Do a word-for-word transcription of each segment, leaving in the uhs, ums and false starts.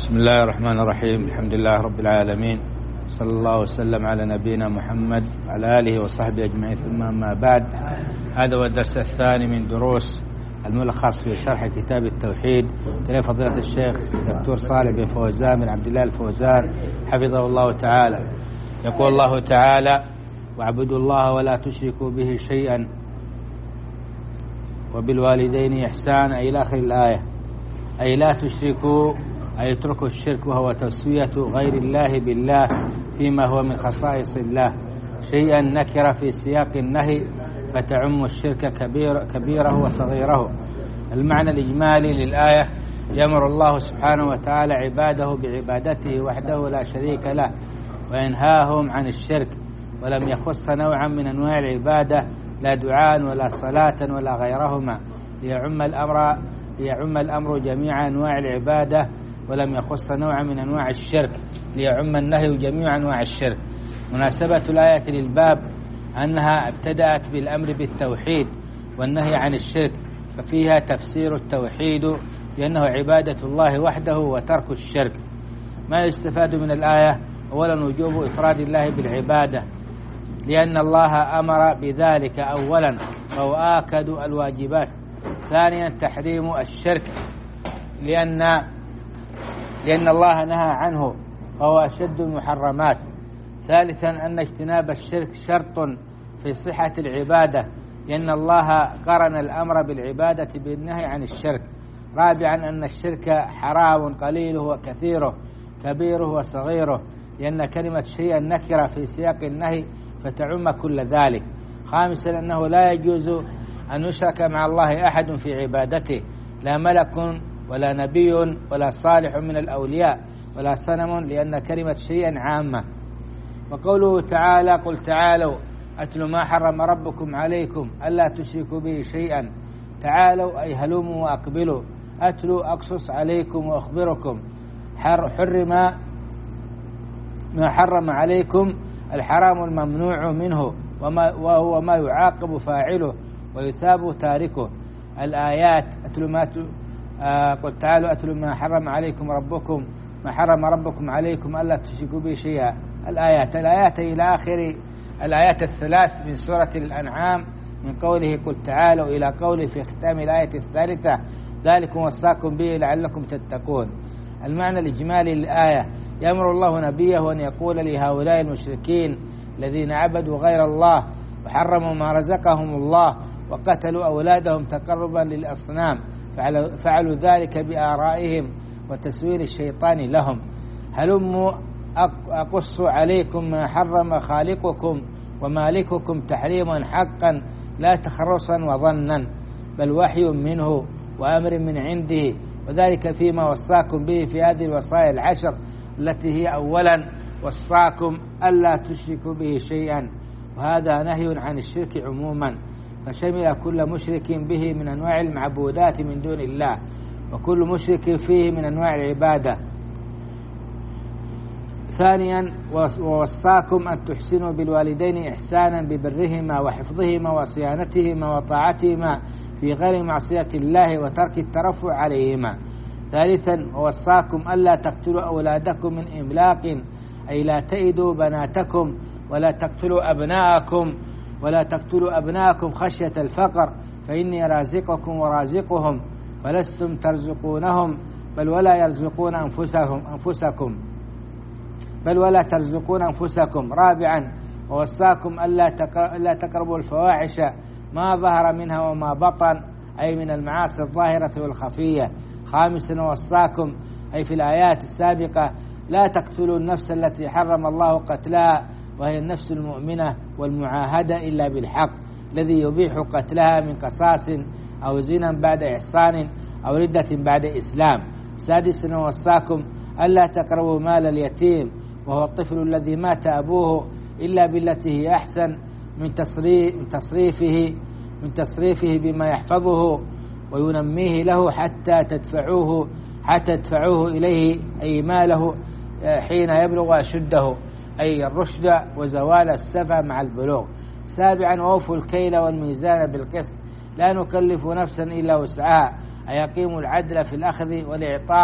بسم الله الرحمن الرحيم. الحمد لله رب العالمين، صلى الله وسلم على نبينا محمد على آله وصحبه أجمعين، ثم أما بعد. هذا هو الدرس الثاني من دروس الملخص في شرح كتاب التوحيد لفضيلة الشيخ الدكتور صالح بن فوزان بن عبد الله الفوزان حفظه الله تعالى. يقول الله تعالى: واعبدوا الله ولا تشركوا به شيئا وبالوالدين إحسانا إلى آخر الآية. أي لا تشركوا، أي اتركوا الشرك، وهو تسوية غير الله بالله فيما هو من خصائص الله، شيئا نكر في سياق النهي فتعم الشرك كبير كبيره وصغيره. المعنى الإجمالي للآية: يأمر الله سبحانه وتعالى عباده بعبادته وحده لا شريك له، وينهاهم عن الشرك، ولم يخص نوعا من أنواع العبادة، لا دعاء ولا صلاة ولا غيرهما، ليعم الأمر ليعم الأمر جميع أنواع العبادة، ولم يخص نوعا من أنواع الشرك، ليعم النهي جميع أنواع الشرك. مناسبة الآية للباب أنها ابتدأت بالأمر بالتوحيد والنهي عن الشرك، ففيها تفسير التوحيد لأنه عبادة الله وحده وترك الشرك. ما يستفاد من الآية: أولا وجوب إفراد الله بالعبادة، لأن الله أمر بذلك أولا، وهو آكد الواجبات. ثانيا تحريم الشرك، لأن لأن الله نهى عنه وهو أشد المحرمات. ثالثا أن اجتناب الشرك شرط في صحة العبادة، لأن الله قرن الأمر بالعبادة بالنهي عن الشرك. رابعا أن الشرك حرام قليله وكثيره، كبيره وصغيره، لأن كلمة شيئا نكرة في سياق النهي فتعم كل ذلك. خامسا أنه لا يجوز أن يشرك مع الله أحد في عبادته، لا ملك ولا نبي ولا صالح من الأولياء ولا صنم، لأن كلمة شيئا عامة. وقوله تعالى: قل تعالوا أتل ما حرم ربكم عليكم ألا تشركوا به شيئا. تعالوا أي هلموا وأقبلوا، أتلوا أقصص عليكم وأخبركم. حرم ما حرم عليكم الحرام الممنوع منه، وما وهو ما يعاقب فاعله ويثاب تاركه. الآيات: أتل ما آه قل تعالوا أتلوا ما حرم عليكم ربكم ما حرم ربكم عليكم ألا تشركوا به شيئا. الآيات الآيات إلى آخر الآيات الثلاث من سورة الأنعام، من قوله قل تعالوا إلى قوله في ختام الآية الثالثة: ذلكم وصاكم به لعلكم تتقون. المعنى الإجمالي للآية: يأمر الله نبيه أن يقول لهؤلاء المشركين الذين عبدوا غير الله وحرموا ما رزقهم الله وقتلوا أولادهم تقربا للأصنام، فعلوا ذلك بآرائهم وتسويل الشيطان لهم. هلموا أقص عليكم ما حرم خالقكم ومالككم تحريما حقا لا تخرصا وظنا، بل وحي منه وأمر من عنده، وذلك فيما وصاكم به في هذه الوصايا العشر، التي هي: أولا وصاكم ألا تشركوا به شيئا، وهذا نهي عن الشرك عموما، فشمل كل مشرك به من أنواع المعبودات من دون الله، وكل مشرك فيه من أنواع العبادة. ثانيا ووصاكم أن تحسنوا بالوالدين إحسانا ببرهما وحفظهما وصيانتهما وطاعتهما في غير معصية الله وترك الترفع عليهما. ثالثا ووصاكم ألا تقتلوا أولادكم من إملاق، أي لا تئدوا بناتكم ولا تقتلوا أبناءكم ولا تقتلوا أبناءكم خشية الفقر، فإني رازقكم ورازقهم فلستم ترزقونهم، بل ولا يرزقون أنفسهم أنفسكم بل ولا ترزقون أنفسكم. رابعا ووصاكم ألا تقربوا الفواحش ما ظهر منها وما بطن، أي من المعاصي الظاهرة والخفية. خامسا ووصاكم، أي في الآيات السابقة: لا تقتلوا النفس التي حرم الله قتلها، وهي النفس المؤمنة والمعاهدة إلا بالحق، الذي يبيح قتلها من قصاص أو زنا بعد إحصان أو ردة بعد إسلام. سادسا ووصاكم ألا تقربوا مال اليتيم وهو الطفل الذي مات أبوه إلا بالتي هي أحسن من تصريفه من تصريفه بما يحفظه وينميه له حتى تدفعوه حتى تدفعوه إليه، أي ماله حين يبلغ أشده، أي الرشد وزوال السفة مع البلوغ. سابعا وأوفوا الكيل والميزان بالقسط، لا نكلف نفسا إلا وسعها، أي يقيموا العدل في الأخذ والإعطاء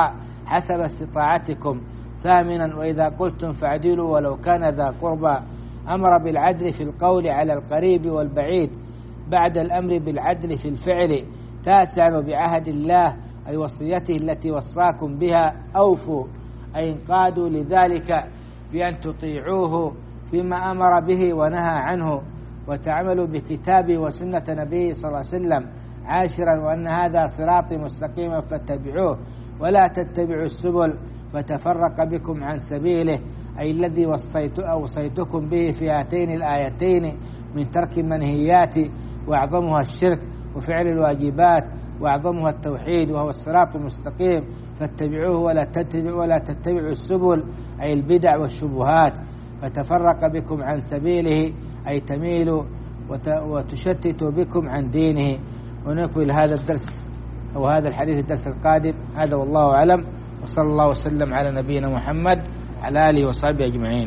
حسب استطاعتكم. ثامنا وإذا قلتم فاعدلوا ولو كان ذا قربى، أمر بالعدل في القول على القريب والبعيد بعد الأمر بالعدل في الفعل. تاسعا وبعهد الله أي وصيته التي وصاكم بها أوفوا، أي انقادوا لذلك بأن تطيعوه فيما أمر به ونهى عنه وتعملوا بكتابه وسنة نبيه صلى الله عليه وسلم. عاشرا وأن هذا صراطي مستقيما فاتبعوه ولا تتبعوا السبل فتفرق بكم عن سبيله، أي الذي وصيت أوصيتكم به في هاتين الآيتين من ترك المنهيات وأعظمها الشرك وفعل الواجبات وأعظمها التوحيد وهو الصراط المستقيم، فاتبعوه ولا تتبعوا ولا تتبعوا السبل أي البدع والشبهات فتفرق بكم عن سبيله أي تميلوا وتشتتوا بكم عن دينه. ونكمل هذا الدرس أو هذا الحديث الدرس القادم. هذا والله أعلم، وصلى الله وسلم على نبينا محمد على آله وصحبه أجمعين.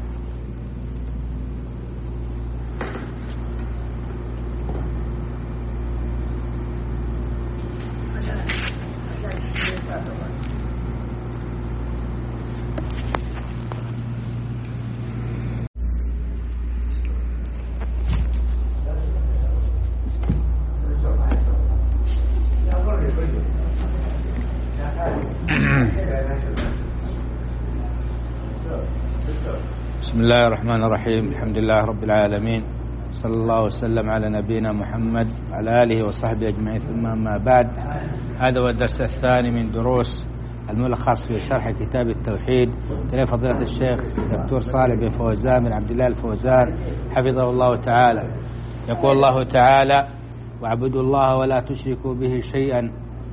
بسم الله الرحمن الرحيم. الحمد لله رب العالمين، صلى الله وسلم على نبينا محمد على آله وصحبه أجمعين. ثم أما بعد، هذا هو الدرس الثاني من دروس الملخص في شرح كتاب التوحيد لفضيلة الشيخ الدكتور صالح بن فوزان بن عبد الله الفوزان حفظه الله تعالى. يقول الله تعالى: واعبدوا الله ولا تشركوا به شيئا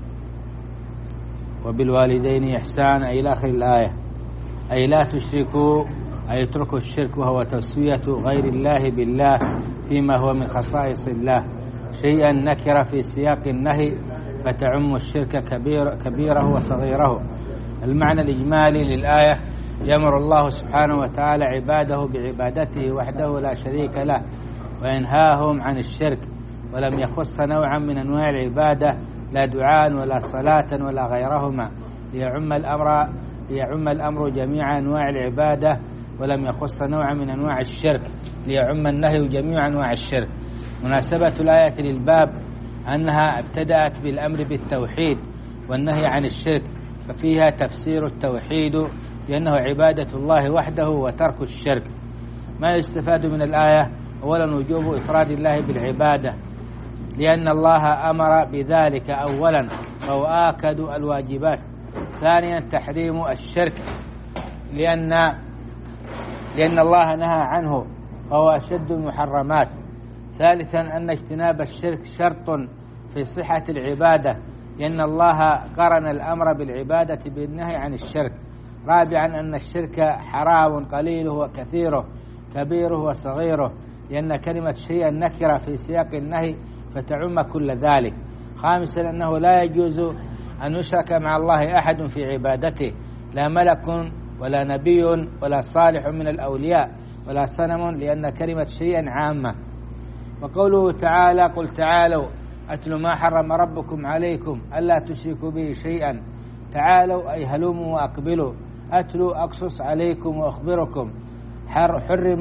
وبالوالدين إحسانا إلى آخر الآية. أي لا تشركوا، أي اتركوا الشرك وهو تسوية غير الله بالله فيما هو من خصائص الله، شيئا نكر في سياق النهي فتعم الشرك كبير كبيره وصغيره. المعنى الإجمالي للآية: يأمر الله سبحانه وتعالى عباده بعبادته وحده لا شريك له وينهاهم عن الشرك، ولم يخص نوعا من أنواع العبادة لا دعاء ولا صلاة ولا غيرهما، ليعم الأمر ليعم الأمر جميع أنواع العبادة، ولم يخص نوعا من أنواع الشرك ليعم النهي جميع أنواع الشرك. مناسبة الآية للباب أنها ابتدأت بالأمر بالتوحيد والنهي عن الشرك، ففيها تفسير التوحيد لأنه عبادة الله وحده وترك الشرك. ما يستفاد من الآية: أولا وجوب إفراد الله بالعبادة لأن الله أمر بذلك أولا وهو آكد الواجبات. ثانيا تحريم الشرك لأن لأن الله نهى عنه وهو أشد المحرمات. ثالثا أن اجتناب الشرك شرط في صحة العبادة لأن الله قرن الأمر بالعبادة بالنهي عن الشرك. رابعا أن الشرك حرام قليله وكثيره كبيره وصغيره لأن كلمة شيئا نكرة في سياق النهي فتعم كل ذلك. خامسا أنه لا يجوز أن يشرك مع الله أحد في عبادته، لا ملك ولا نبي ولا صالح من الأولياء ولا صنم، لأن كلمة شيئا عامة. وقوله تعالى: قل تعالوا أتل ما حرم ربكم عليكم ألا تشركوا به شيئا. تعالوا أي هلموا وأقبلوا، أتلوا أقصص عليكم وأخبركم. حرم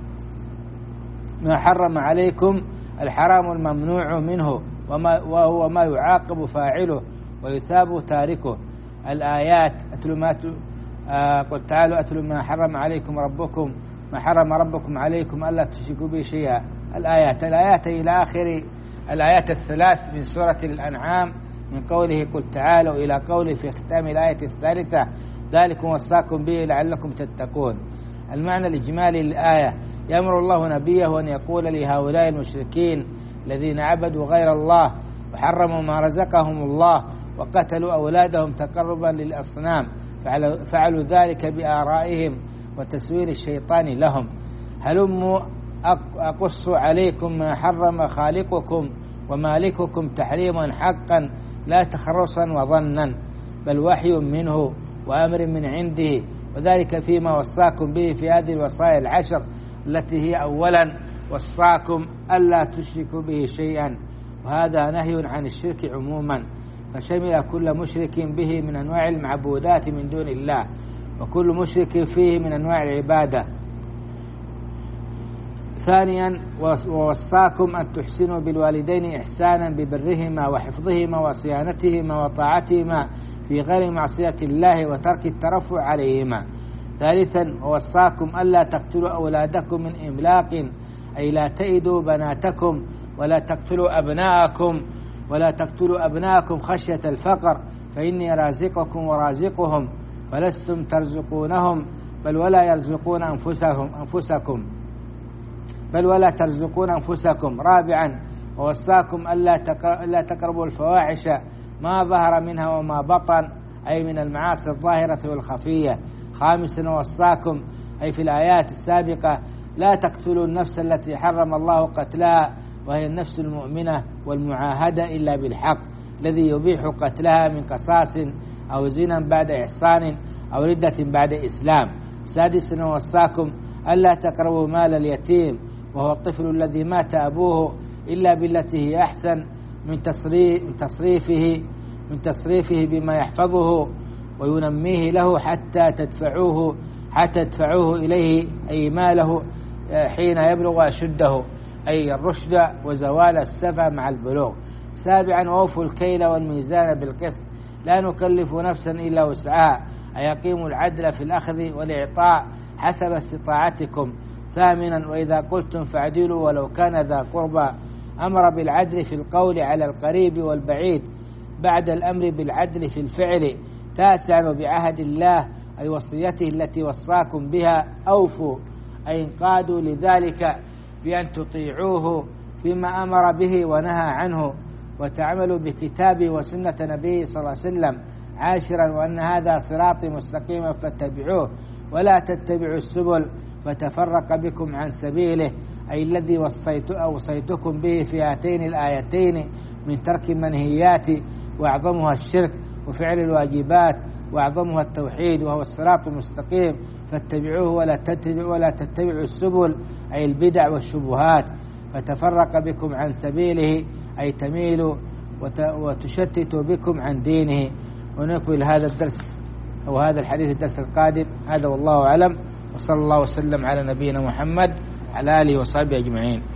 ما حرم عليكم الحرام الممنوع منه وما وهو ما يعاقب فاعله ويثاب تاركه. الآيات: أتل ما آه قل تعالوا أتل ما حرم عليكم ربكم ما حرم ربكم عليكم ألا تشركوا به شيئا. الآيات الآيات إلى آخر الآيات الثلاث من سورة الأنعام، من قوله قل تعالوا إلى قوله في ختام الآية الثالثة: ذلكم وصاكم به لعلكم تتقون. المعنى الإجمالي للآية: يأمر الله نبيه أن يقول لهؤلاء المشركين الذين عبدوا غير الله وحرموا ما رزقهم الله وقتلوا أولادهم تقربا للأصنام، فعلوا ذلك بآرائهم وتسويل الشيطان لهم. هلموا أقص عليكم ما حرم خالقكم ومالككم تحريما حقا لا تخرصا وظنا، بل وحي منه وأمر من عنده، وذلك فيما وصاكم به في هذه الوصايا العشر التي هي: أولا وصاكم ألا تشركوا به شيئا، وهذا نهي عن الشرك عموما، فشمل كل مشرك به من أنواع المعبودات من دون الله، وكل مشرك فيه من أنواع العبادة. ثانيا ووصاكم أن تحسنوا بالوالدين إحسانا ببرهما وحفظهما وصيانتهما وطاعتهما في غير معصية الله وترك الترفع عليهما. ثالثا ووصاكم ألا تقتلوا أولادكم من إملاق، أي لا تئدوا بناتكم ولا تقتلوا أبناءكم ولا تقتلوا أبناءكم خشية الفقر، فإني رازقكم ورازقهم فلستم ترزقونهم بل ولا يرزقون أنفسهم أنفسكم بل ولا ترزقون أنفسكم. رابعا ووصاكم ألا تقربوا الفواحش ما ظهر منها وما بطن، أي من المعاصي الظاهرة والخفية. خامسا ووصاكم أي في الآيات السابقة لا تقتلوا النفس التي حرم الله قتلها وهي النفس المؤمنة والمعاهدة إلا بالحق، الذي يبيح قتلها من قصاص أو زنا بعد إحصان أو ردة بعد إسلام. سادسا ووصاكم ألا تقربوا مال اليتيم وهو الطفل الذي مات أبوه إلا بالتي هي أحسن من تصريفه من تصريفه بما يحفظه وينميه له حتى تدفعوه حتى تدفعوه إليه، أي ماله حين يبلغ أشده، أي الرشد وزوال السفة مع البلوغ. سابعا وأوفوا الكيل والميزان بالقسط لا نكلف نفسا إلا وسعها، أي أقيموا العدل في الأخذ والإعطاء حسب استطاعتكم. ثامنا وإذا قلتم فاعدلوا ولو كان ذا قربى، أمر بالعدل في القول على القريب والبعيد بعد الأمر بالعدل في الفعل. تاسعا وبعهد الله أي وصيته التي وصاكم بها أوفوا، أي انقادوا لذلك بأن تطيعوه فيما أمر به ونهى عنه وتعملوا بكتابه وسنة نبيه صلى الله عليه وسلم. عاشرا وأن هذا صراطي مستقيما فاتبعوه ولا تتبعوا السبل فتفرق بكم عن سبيله، أي الذي وصيت أوصيتكم به في هاتين الآيتين من ترك المنهيات وأعظمها الشرك وفعل الواجبات وأعظمها التوحيد وهو الصراط المستقيم، فاتبعوه ولا تتبعوا ولا تتبعوا السبل، أي البدع والشبهات، فتفرق بكم عن سبيله، أي تميلوا وتشتتوا بكم عن دينه. ونكمل هذا الدرس أو هذا الحديث الدرس القادم. هذا والله أعلم، وصلى الله وسلم على نبينا محمد على آله وصحبه أجمعين.